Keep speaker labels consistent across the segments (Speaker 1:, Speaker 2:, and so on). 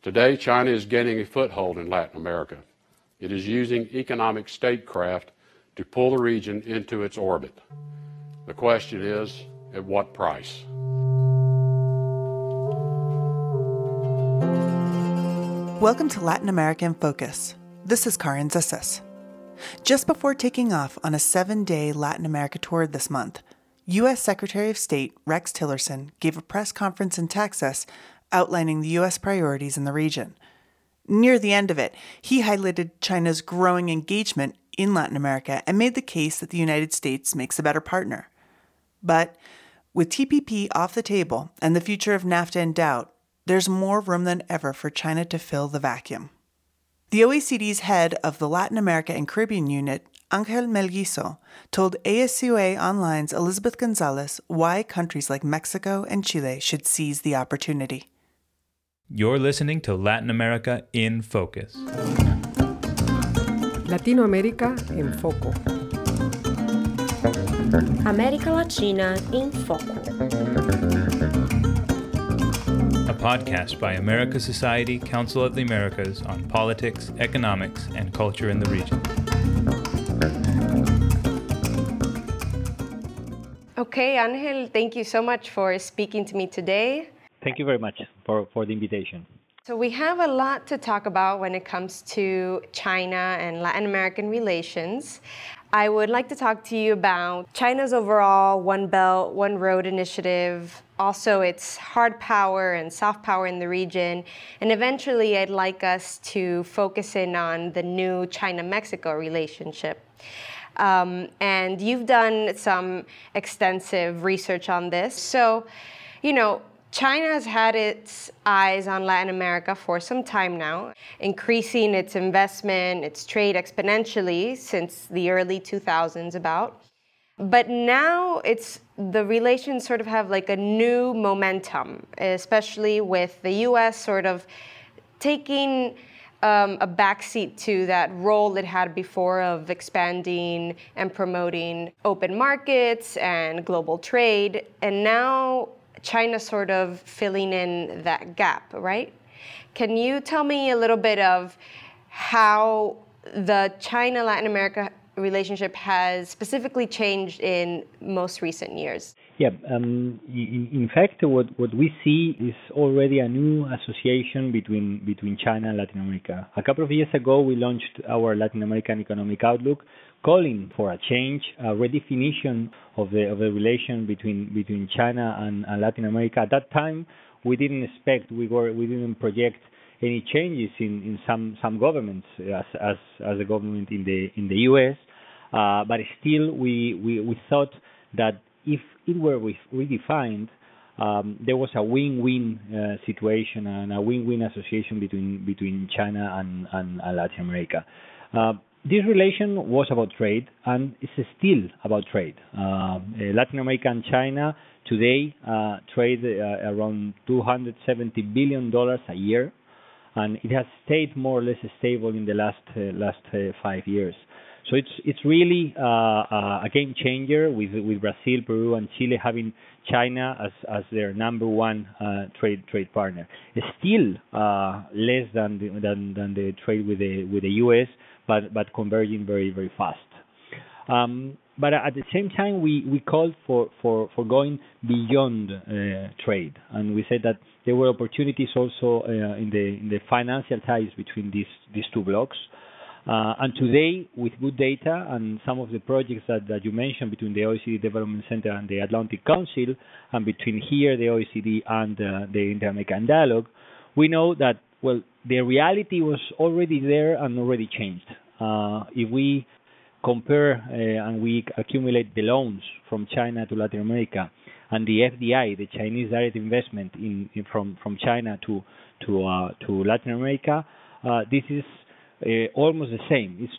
Speaker 1: Today, China is gaining a foothold in Latin America. It is using economic statecraft to pull the region into its orbit. The question is, at what price?
Speaker 2: Welcome to Latin America in Focus. This is Karin Zissis. Just before taking off on a 7-day Latin America tour this month, U.S. Secretary of State Rex Tillerson gave a press conference in Texas outlining the U.S. priorities in the region. Near the end of it, he highlighted China's growing engagement in Latin America and made the case that the United States makes a better partner. But with TPP off the table and the future of NAFTA in doubt, there's more room than ever for China to fill the vacuum. The OECD's head of the Latin America and Caribbean unit, Angel Melguizo, told ASUA Online's Elizabeth Gonzalez why countries like Mexico and Chile should seize the opportunity.
Speaker 3: You're listening to Latin America in Focus.
Speaker 4: Latinoamérica en Foco.
Speaker 5: América Latina em Foco.
Speaker 3: A podcast by America Society, Council of the Americas on politics, economics, and culture in the region.
Speaker 6: Okay, Angel, thank you so much for speaking to me today.
Speaker 7: Thank you very much for the invitation.
Speaker 6: So we have a lot to talk about when it comes to China and Latin American relations. I would like to talk to you about China's overall One Belt, One Road initiative, also its hard power and soft power in the region, and eventually I'd like us to focus in on the new China-Mexico relationship. And you've done some extensive research on this. So, China has had its eyes on Latin America for some time now, increasing its investment, its trade exponentially since the early 2000s about. But now the relations sort of have like a new momentum, especially with the U.S. sort of taking a backseat to that role it had before of expanding and promoting open markets and global trade. And now China sort of filling in that gap, right? Can you tell me a little bit of how the China-Latin America relationship has specifically changed in most recent years?
Speaker 7: Yeah, in fact, what we see is already a new association between China and Latin America. A couple of years ago, we launched our Latin American Economic Outlook, calling for a change, a redefinition of the relation between China and Latin America. At that time, we didn't project any changes in some governments as the government in the U.S. But still, we thought that if it were redefined, there was a win-win situation and a win-win association between China and Latin America. This relation was about trade and is still about trade. Latin America and China today trade around $270 billion a year, and it has stayed more or less stable in the last 5 years. So it's really a game changer with Brazil, Peru, and Chile having China as their number one trade partner. It's still less than the trade with the U.S., but converging very, very fast. But at the same time, we called for going beyond trade, and we said that there were opportunities also in the financial ties between these two blocks. And today, with good data and some of the projects that you mentioned between the OECD Development Center and the Atlantic Council, and between here, the OECD and the Inter-American Dialogue, we know that, well, the reality was already there and already changed. If we compare and we accumulate the loans from China to Latin America and the FDI, the Chinese direct investment from China to Latin America, this is almost the same. It's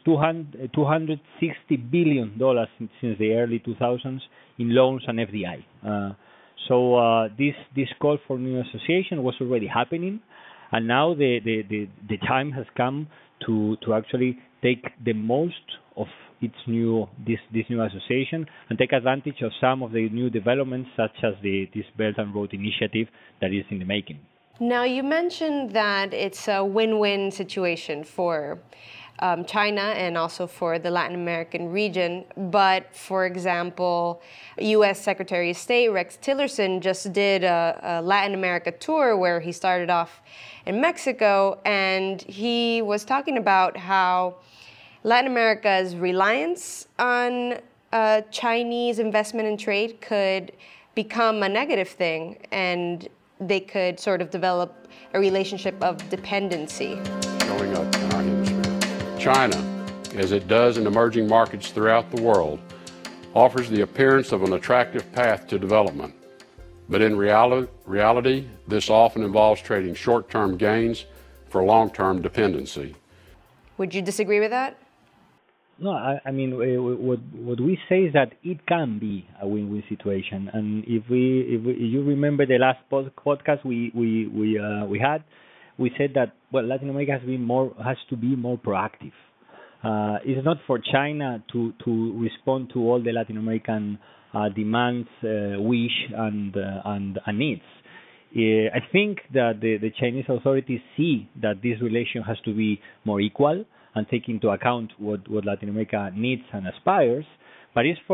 Speaker 7: $260 billion since the early 2000s in loans and FDI. So this call for new association was already happening, and now the time has come to actually take the most of this new association and take advantage of some of the new developments, such as this Belt and Road Initiative that is in the making.
Speaker 6: Now, you mentioned that it's a win-win situation for China and also for the Latin American region. But, for example, U.S. Secretary of State Rex Tillerson just did a Latin America tour where he started off in Mexico, and he was talking about how Latin America's reliance on Chinese investment and trade could become a negative thing, and they could sort of develop a relationship of dependency.
Speaker 1: Going up in our hemisphere. China, as it does in emerging markets throughout the world, offers the appearance of an attractive path to development. But in reality, this often involves trading short-term gains for long-term dependency.
Speaker 6: Would you disagree with that?
Speaker 7: No, I mean, what we say is that it can be a win-win situation, and if you remember the last podcast we had, we said that Latin America has to be more proactive. It's not for China to respond to all the Latin American demands, wish and needs. I think that the Chinese authorities see that this relation has to be more equal and take into account what Latin America needs and aspires, but it's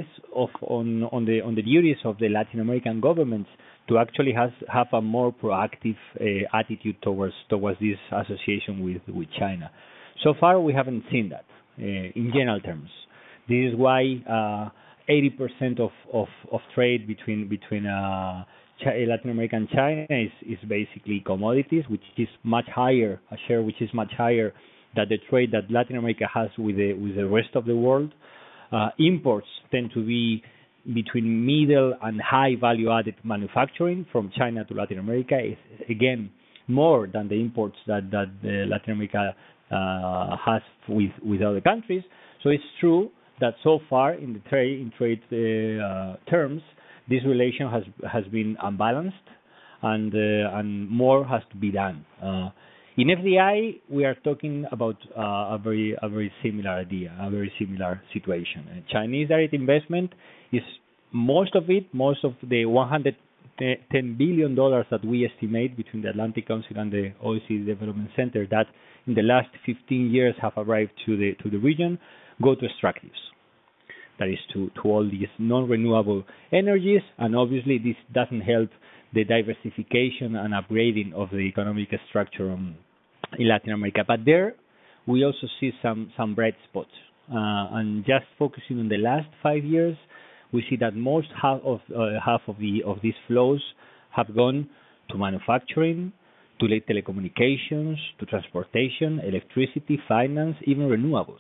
Speaker 7: on the duties of the Latin American governments to actually have a more proactive attitude towards this association with China. So far, we haven't seen that in general terms. This is why 80% of trade between Latin America and China is basically commodities, which is much higher, a share which is much higher than the trade that Latin America has with the rest of the world. Imports tend to be between middle and high value-added manufacturing from China to Latin America is, again, more than the imports that Latin America has with other countries. So it's true that so far in trade terms, this relation has been unbalanced, and more has to be done. In FDI, we are talking about a very similar idea, a very similar situation. Chinese direct investment is most of the $110 billion that we estimate between the Atlantic Council and the OECD Development Center that in the last 15 years have arrived to the region, go to extractives. That is to all these non-renewable energies, and obviously this doesn't help the diversification and upgrading of the economic structure in Latin America. But there we also see some bright spots. And just focusing on the last 5 years, we see that half of these flows have gone to manufacturing, to telecommunications, to transportation, electricity, finance, even renewables.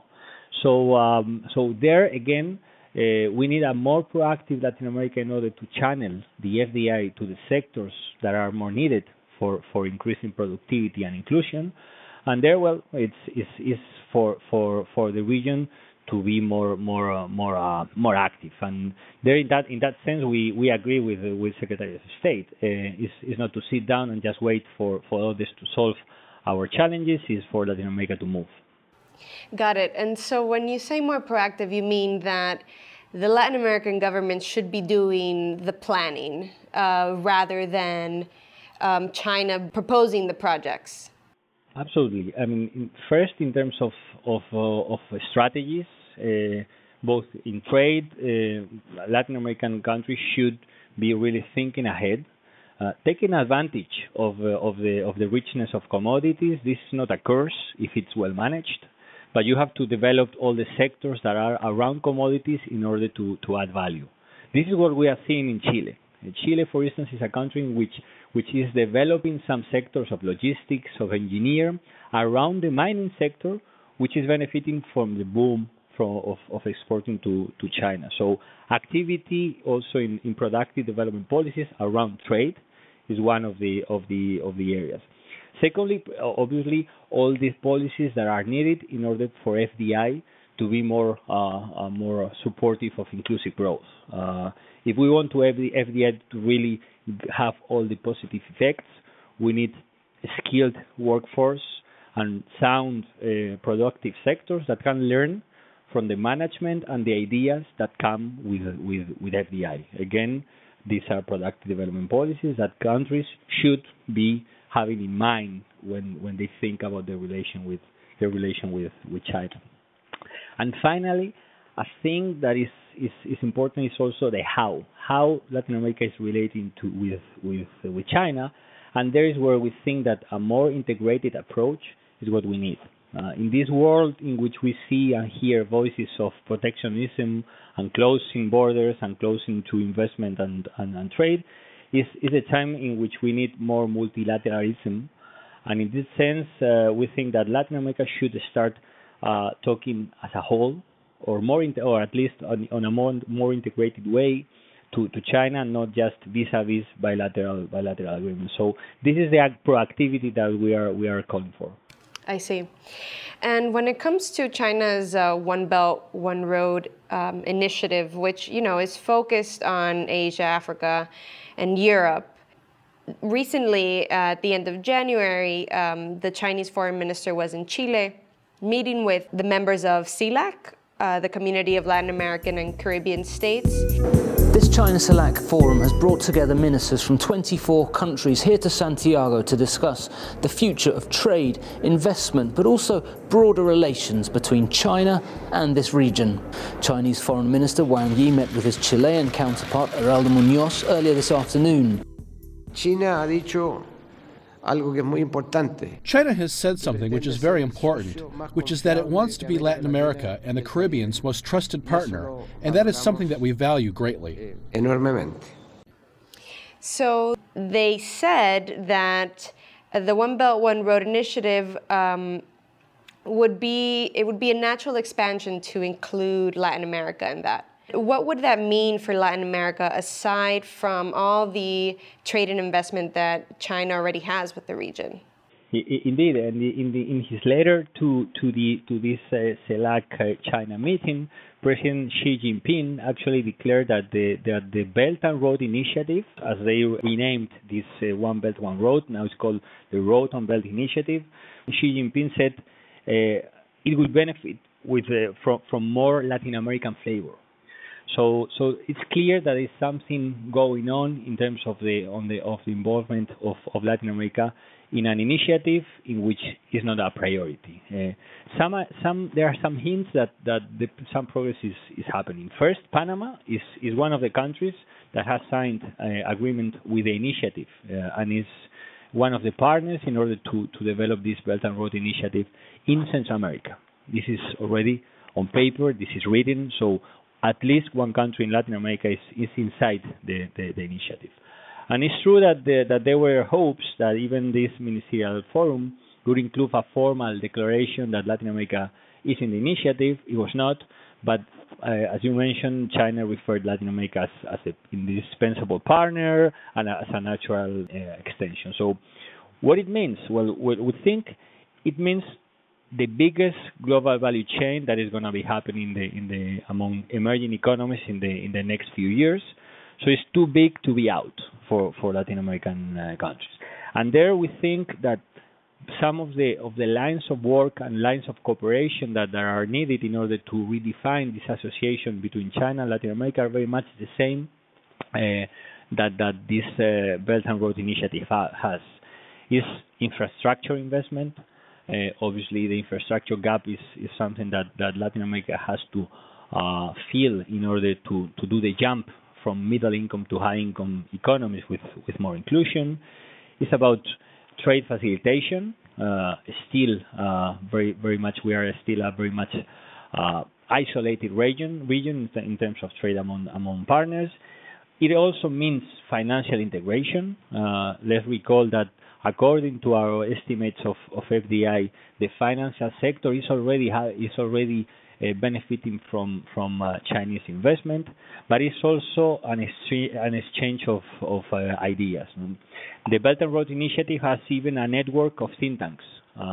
Speaker 7: So there again, we need a more proactive Latin America in order to channel the FDI to the sectors that are more needed for increasing productivity and inclusion. And there, it's for the region to be more active. And there, in that sense, we agree with Secretary of State. Is not to sit down and just wait for all this to solve our challenges. Is for Latin America to move.
Speaker 6: Got it. And so when you say more proactive, you mean that the Latin American government should be doing the planning rather than China proposing the projects?
Speaker 7: Absolutely. I mean, first in terms of strategies, both in trade, Latin American countries should be really thinking ahead, taking advantage of the richness of commodities. This is not a curse if it's well managed, but you have to develop all the sectors that are around commodities in order to add value. This is what we are seeing in Chile. Chile, for instance, is a country in which is developing some sectors of logistics, of engineering around the mining sector, which is benefiting from the boom of exporting to China. So activity also in productive development policies around trade is one of the areas. Secondly, obviously, all these policies that are needed in order for FDI to be more supportive of inclusive growth. If we want to have the FDI to really have all the positive effects, we need a skilled workforce and sound, productive sectors that can learn from the management and the ideas that come with FDI. Again, these are productive development policies that countries should be having in mind when they think about their relation with China. And finally, a thing that is important is also the how Latin America is relating with China, and there is where we think that a more integrated approach is what we need. In this world in which we see and hear voices of protectionism and closing borders and closing to investment and trade, is a time in which we need more multilateralism. And in this sense, we think that Latin America should start talking as a whole, or or at least on a more integrated way to China, not just vis-a-vis bilateral agreements. So this is the proactivity that we are calling for.
Speaker 6: I see. And when it comes to China's One Belt, One Road initiative, which, is focused on Asia, Africa, and Europe, recently, at the end of January, the Chinese foreign minister was in Chile, meeting with the members of CELAC, the Community of Latin American and Caribbean States.
Speaker 8: This China-CELAC forum has brought together ministers from 24 countries here to Santiago to discuss the future of trade, investment, but also broader relations between China and this region. Chinese Foreign Minister Wang Yi met with his Chilean counterpart, Heraldo Muñoz, earlier this afternoon.
Speaker 9: China ha dicho algo que es muy importante.
Speaker 10: China has said something which is very important, which is that it wants to be Latin America and the Caribbean's most trusted partner, and that is something that we value greatly.
Speaker 9: Enormemente.
Speaker 6: So they said that the One Belt, One Road initiative would be a natural expansion to include Latin America in that. What would that mean for Latin America aside from all the trade and investment that China already has with the region?
Speaker 7: Indeed, and in his letter to this CELAC China meeting, President Xi Jinping actually declared that the Belt and Road Initiative, as they renamed this One Belt, One Road, now it's called the Road and Belt Initiative, Xi Jinping said it would benefit from more Latin American flavor. So it's clear that there's something going on in terms of the involvement of Latin America in an initiative in which is not a priority. There are some hints that some progress is happening. First, Panama is one of the countries that has signed an agreement with the initiative and is one of the partners in order to develop this Belt and Road Initiative in Central America. This is already on paper. This is written. So at least one country in Latin America is inside the initiative. And it's true that there were hopes that even this ministerial forum would include a formal declaration that Latin America is in the initiative. It was not, but as you mentioned, China referred Latin America as an indispensable partner and as a natural extension. So what it means? Well, we think it means the biggest global value chain that is going to be happening among emerging economies in the next few years. So it's too big to be out for Latin American countries. And there we think that some of the lines of work and lines of cooperation that are needed in order to redefine this association between China and Latin America are very much the same that this Belt and Road Initiative has. Is infrastructure investment. Obviously, the infrastructure gap is something that Latin America has to fill in order to do the jump from middle income to high income economies with more inclusion. It's about trade facilitation. Still, very much we are still a very much isolated region in terms of trade among partners. It also means financial integration. Let's recall that according to our estimates of FDI, the financial sector is already benefiting from Chinese investment, but it's also an exchange of ideas. The Belt and Road Initiative has even a network of think tanks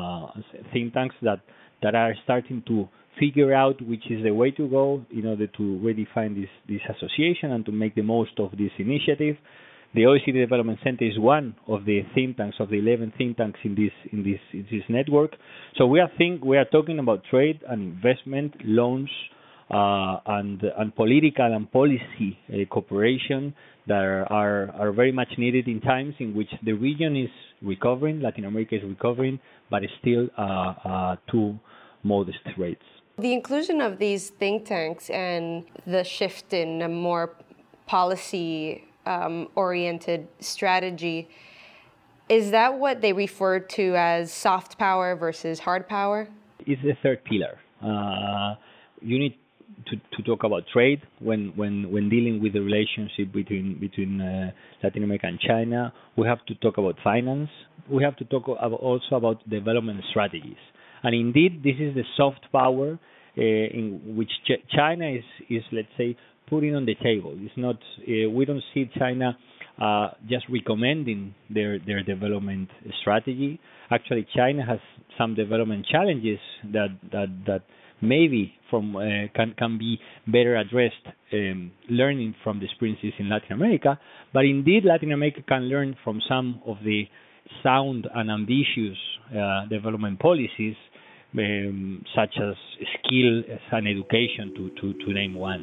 Speaker 7: that are starting to figure out which is the way to go in order to redefine this association and to make the most of this initiative. The OECD Development Center is one of the think tanks, of the 11 think tanks in this network. So we are talking about trade and investment, loans, and political and policy cooperation that are very much needed in times in which the region is recovering, Latin America is recovering, but it's still too modest rates.
Speaker 6: The inclusion of these think tanks and the shift in a more policy-oriented strategy, is that what they refer to as soft power versus hard power?
Speaker 7: It's the third pillar. You need to talk about trade when dealing with the relationship between Latin America and China. We have to talk about finance. We have to talk also about development strategies. And indeed, this is the soft power in which China is, let's say, putting on the table. It's not. We don't see China just recommending their development strategy. Actually, China has some development challenges that maybe can be better addressed, learning from the experiences in Latin America. But indeed, Latin America can learn from some of the sound and ambitious development policies, such as skill and education, to name one.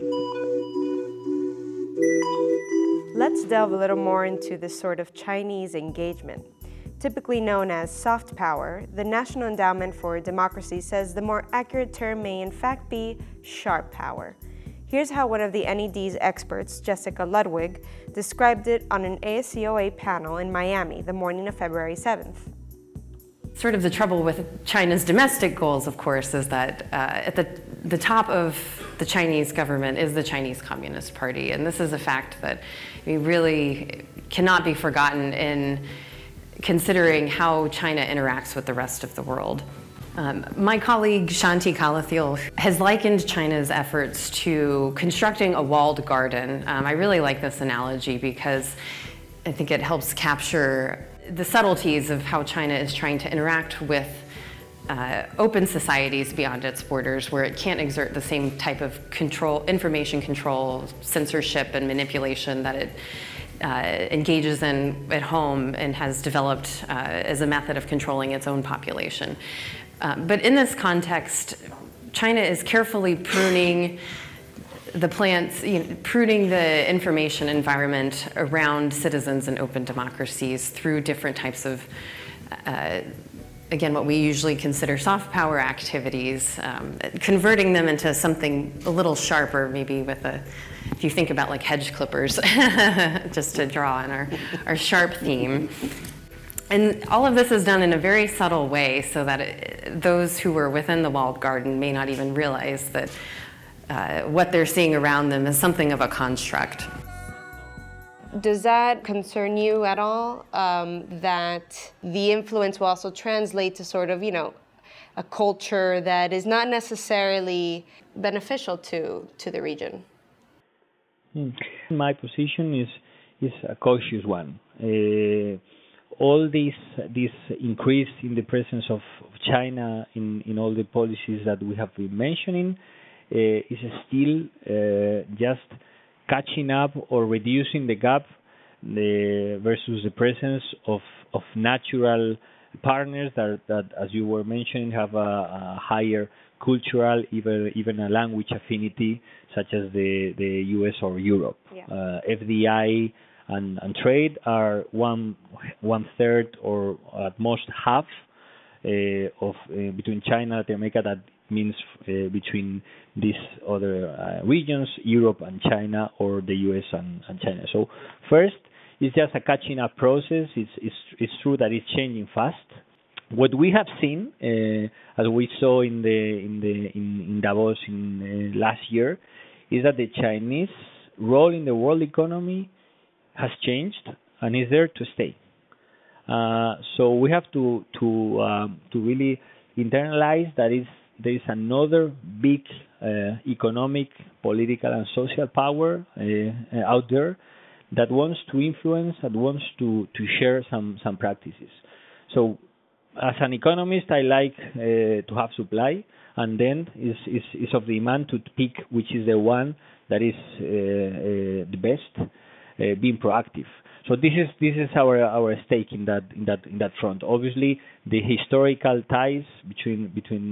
Speaker 6: Let's delve a little more into this sort of Chinese engagement. Typically known as soft power, the National Endowment for Democracy says the more accurate term may in fact be sharp power. Here's how one of the NED's experts, Jessica Ludwig, described it on an ASCOA panel in Miami the morning of February 7th.
Speaker 11: Sort of the trouble with China's domestic goals, of course, is that at the top of the Chinese government is the Chinese Communist Party, and this is a fact that we really cannot be forgotten in considering how China interacts with the rest of the world. My colleague Shanti Kalathil has likened China's efforts to constructing a walled garden. I really like this analogy because I think it helps capture the subtleties of how China is trying to interact with open societies beyond its borders, where it can't exert the same type of control, information control, censorship, and manipulation that it engages in at home and has developed as a method of controlling its own population. But in this context, China is carefully pruning the plants, pruning the information environment around citizens and open democracies through different types of, again, what we usually consider soft power activities, converting them into something a little sharper, maybe with if you think about like hedge clippers, just to draw on our sharp theme. And all of this is done in a very subtle way so that those who were within the walled garden may not even realize that what they're seeing around them is something of a construct.
Speaker 6: Does that concern you at all, that the influence will also translate to sort of, a culture that is not necessarily beneficial to the region?
Speaker 7: My position is a cautious one. All this increase in the presence of China in all the policies that we have been mentioning is still just catching up or reducing the gap versus the presence of natural partners that, as you were mentioning, have a higher cultural, even a language affinity, such as the US or Europe.
Speaker 6: Yeah.
Speaker 7: FDI and trade are one third or at most half of between China and Latin America. That means between these other regions, Europe and China, or the US and China. So first, it's just a catching up process. It's true that it's changing fast. What we have seen, as we saw in Davos in last year, is that the Chinese role in the world economy has changed and is there to stay. So we have to really internalize that there is another big economic, political, and social power out there that wants to influence, that wants to share some practices. So as an economist, I like to have supply, and then is of demand to pick which is the one that is the best. being proactive. So this is our stake in that front. Obviously, the historical ties between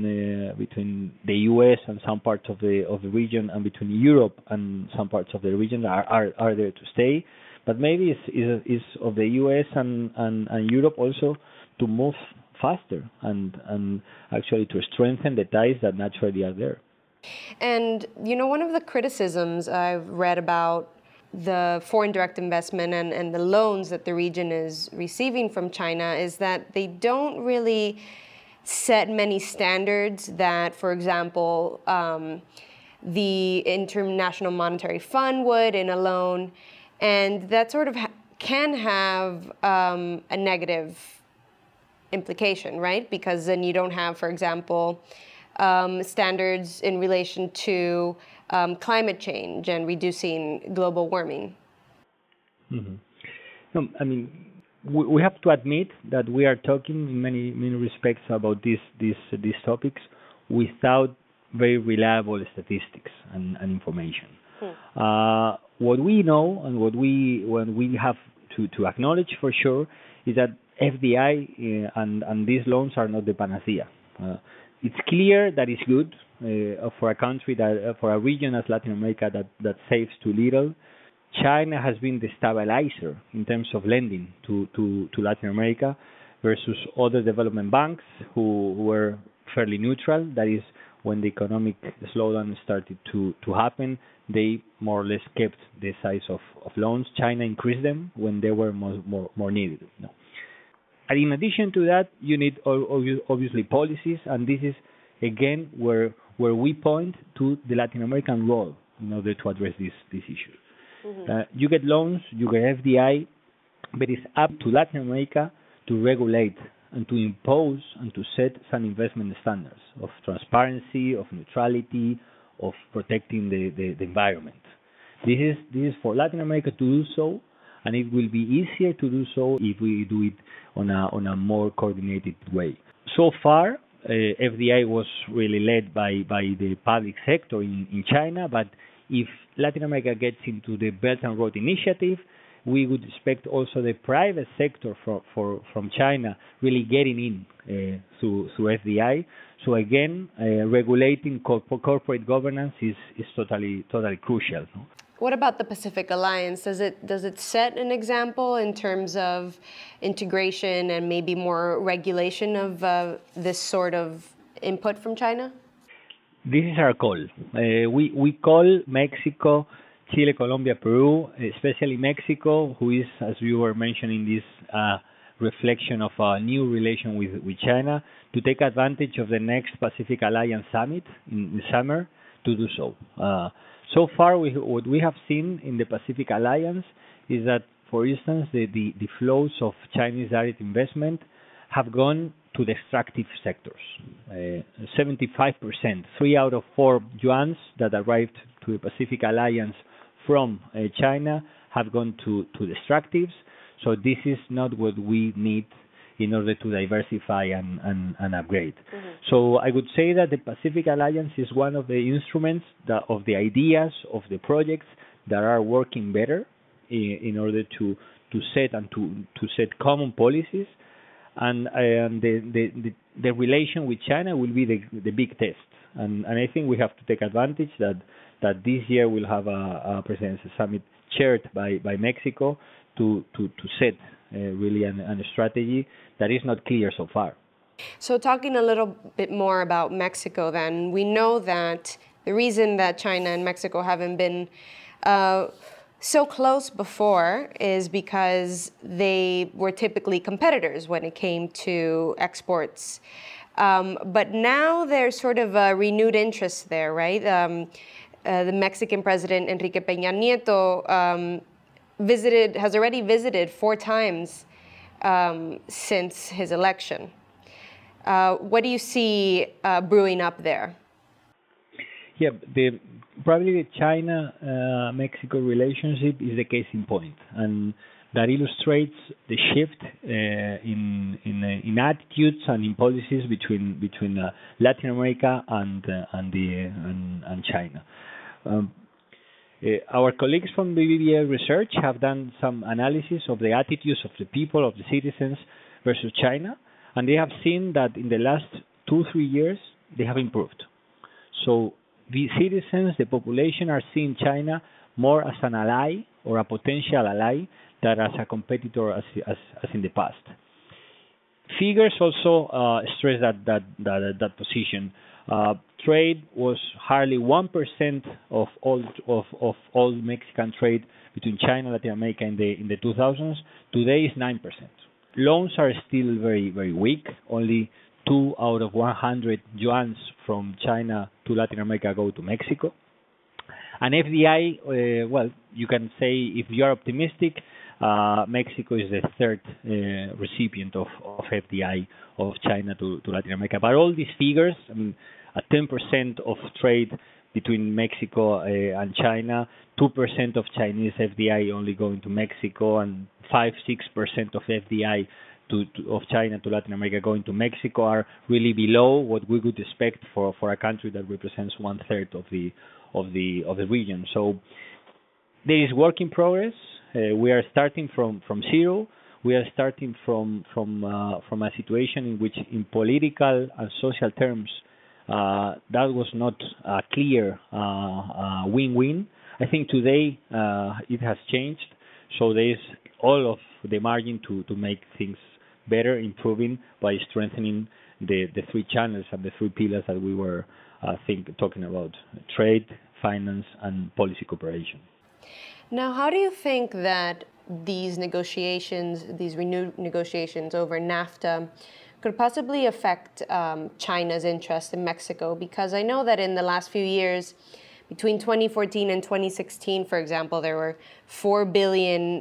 Speaker 7: the U.S. and some parts of the region, and between Europe and some parts of the region are there to stay. But maybe it's of the U.S. and Europe also to move faster and actually to strengthen the ties that naturally are there.
Speaker 6: And one of the criticisms I've read about the foreign direct investment and the loans that the region is receiving from China is that they don't really set many standards that, for example, the International Monetary Fund would in a loan, and that sort of can have a negative implication, right? Because then you don't have, for example, standards in relation to climate change and reducing global warming.
Speaker 7: Mm-hmm. No, I mean, we have to admit that we are talking in many respects about these topics without very reliable statistics and information. What we know and what we have to acknowledge for sure is that FDI and these loans are not the panacea. It's clear that it's good for a country for a region as Latin America that saves too little. China has been the stabilizer in terms of lending to Latin America versus other development banks who were fairly neutral. That is, when the economic slowdown started to happen, they more or less kept the size of loans. China increased them when they were more needed. No. And in addition to that, you need obviously policies, and this is again where we point to the Latin American role in order to address this issue. Mm-hmm. You get loans, you get FDI, but it's up to Latin America to regulate and to impose and to set some investment standards of transparency, of neutrality, of protecting the environment. This is for Latin America to do so, and it will be easier to do so if we do it on a more coordinated way. So far, FDI was really led by the public sector in China, but if Latin America gets into the Belt and Road Initiative, we would expect also the private sector from China really getting in through FDI. So again, regulating corporate governance is totally crucial. No?
Speaker 6: What about the Pacific Alliance? Does it set an example in terms of integration and maybe more regulation of this sort of input from China?
Speaker 7: This is our call. We call Mexico, Chile, Colombia, Peru, especially Mexico, who is, as you were mentioning, this reflection of a new relation with China, to take advantage of the next Pacific Alliance Summit in the summer to do so. So far, what we have seen in the Pacific Alliance is that, for instance, the flows of Chinese direct investment have gone to the extractive sectors. 75%, 3 out of 4 yuans that arrived to the Pacific Alliance from China have gone to the extractives. So this is not what we need in order to diversify and upgrade. Mm-hmm. So I would say that the Pacific Alliance is one of the instruments of the ideas, of the projects that are working better in order to set and to set common policies. And the relation with China will be the big test. And I think we have to take advantage that this year we'll have a presidential summit chaired by Mexico to set really a strategy that is not clear so far.
Speaker 6: So talking a little bit more about Mexico then, we know that the reason that China and Mexico haven't been so close before is because they were typically competitors when it came to exports. But now there's sort of a renewed interest there, right? The Mexican president, Enrique Peña Nieto, has already visited 4 times since his election. What do you see brewing up there?
Speaker 7: Yeah, probably the China-Mexico relationship is the case in point, and that illustrates the shift in attitudes and in policies between Latin America and China. Our colleagues from BBVA Research have done some analysis of the attitudes of the people, of the citizens versus China, and they have seen that in the last 2-3 years, they have improved. So the citizens, the population are seeing China more as an ally or a potential ally than as a competitor as in the past. Figures also stress that position. Trade was hardly 1% of all Mexican trade between China and Latin America in the 2000s. Today is 9%. Loans are still very, very weak. Only 2 out of 100 yuans from China to Latin America go to Mexico. And FDI, well, you can say if you are optimistic, Mexico is the third recipient of FDI of China to Latin America. But all these figures, I mean, a 10% of trade between Mexico and China, 2% of Chinese FDI only going to Mexico, and 5-6% of FDI of China to Latin America going to Mexico are really below what we would expect for a country that represents 1/3 of the region. So there is work in progress. We are starting from zero. We are starting from a situation in which, in political and social terms, that was not a clear win-win. I think today it has changed. So there is all of the margin to make things better, improving by strengthening the three channels and the three pillars that we were talking about: trade, finance, and policy cooperation.
Speaker 6: Now, how do you think that these negotiations, these renewed negotiations over NAFTA, could possibly affect China's interest in Mexico? Because I know that in the last few years, between 2014 and 2016, for example, there were $4 billion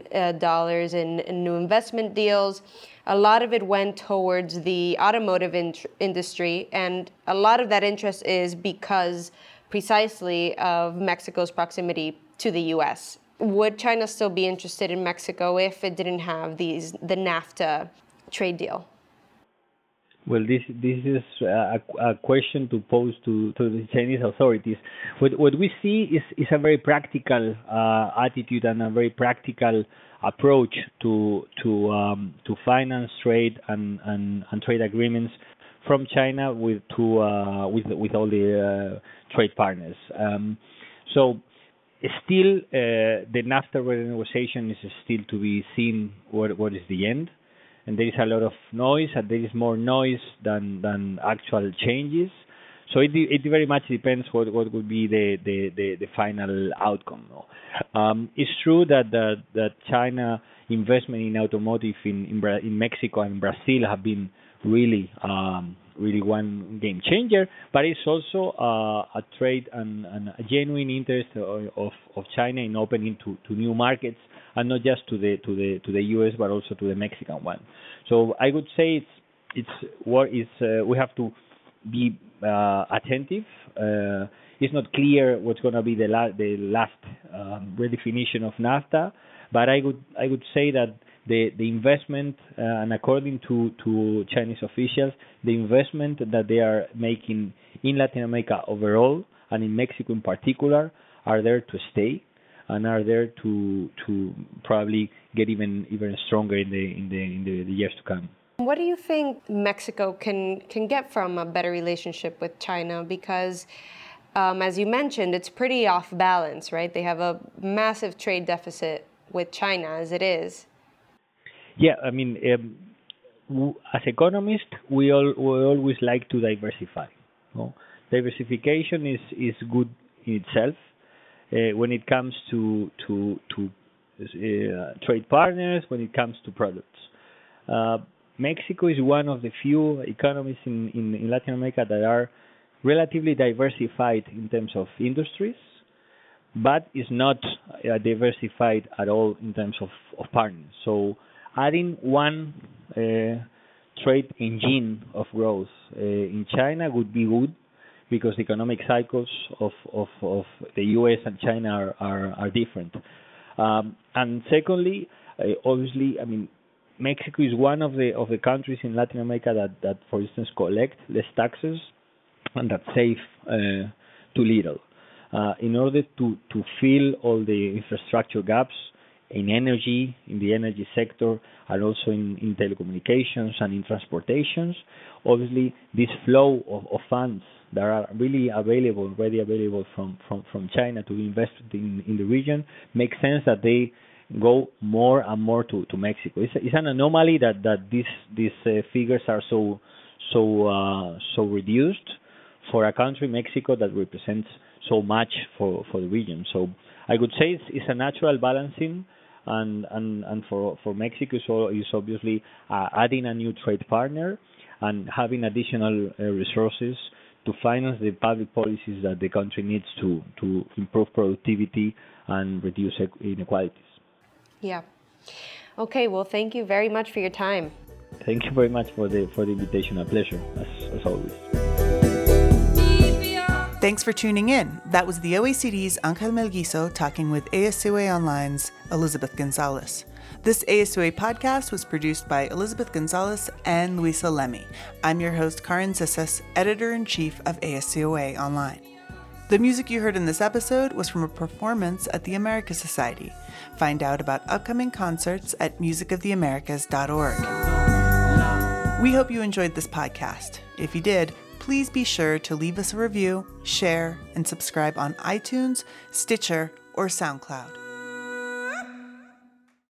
Speaker 6: in new investment deals. A lot of it went towards the automotive industry, and a lot of that interest is because precisely of Mexico's proximity to the U.S. Would China still be interested in Mexico if it didn't have the NAFTA trade deal?
Speaker 7: Well, this is a question to pose to the Chinese authorities. What we see is a very practical attitude and a very practical approach to finance, trade, and trade agreements from China with all the trade partners. So still, the NAFTA renegotiation is still to be seen what is the end. And there is a lot of noise, and there is more noise than actual changes. So it very much depends what would be the final outcome. It's true that China investment in automotive in Mexico and Brazil have been really one game changer, but it's also a trade and a genuine interest of China in opening to new markets, and not just to the U.S. but also to the Mexican one. So I would say we have to be attentive. It's not clear what's going to be the last redefinition of NAFTA, but I would say that the investment, and according to Chinese officials, the investment that they are making in Latin America overall and in Mexico in particular are there to stay, and are there to probably get even stronger in the years to come.
Speaker 6: What do you think Mexico can get from a better relationship with China? Because, as you mentioned, it's pretty off balance, right? They have a massive trade deficit with China as it is.
Speaker 7: Yeah, I mean, as economists, we always like to diversify. No? Diversification is good in itself. When it comes to trade partners, when it comes to products. Mexico is one of the few economies in Latin America that are relatively diversified in terms of industries, but is not diversified at all in terms of partners. So adding one trade engine of growth in China would be good, because the economic cycles of the U.S. and China are different. And secondly, obviously, I mean, Mexico is one of the countries in Latin America that, for instance, collect less taxes and that save too little. in order to fill all the infrastructure gaps in energy, in the energy sector, and also in telecommunications and in transportations. Obviously, this flow of funds that are really readily available from China to be invested in the region, makes sense that they go more and more to Mexico. It's an anomaly that these figures are so reduced for a country, Mexico, that represents so much for the region. So I would say it's a natural balancing, and for Mexico, so is obviously adding a new trade partner and having additional resources to finance the public policies that the country needs to improve productivity and reduce inequalities.
Speaker 6: Yeah. Okay, well, thank you very much for your time.
Speaker 7: Thank you very much for the invitation. A pleasure, as always.
Speaker 2: Thanks for tuning in. That was the OECD's Ángel Melguizo talking with ASUA Online's Elizabeth Gonzalez. This ASUA podcast was produced by Elizabeth Gonzalez and Luisa Lemmy. I'm your host, Karin Zissis, Editor-in-Chief of ASUA Online. The music you heard in this episode was from a performance at the Americas Society. Find out about upcoming concerts at musicoftheamericas.org. We hope you enjoyed this podcast. If you did, please be sure to leave us a review, share, and subscribe on iTunes, Stitcher, or SoundCloud.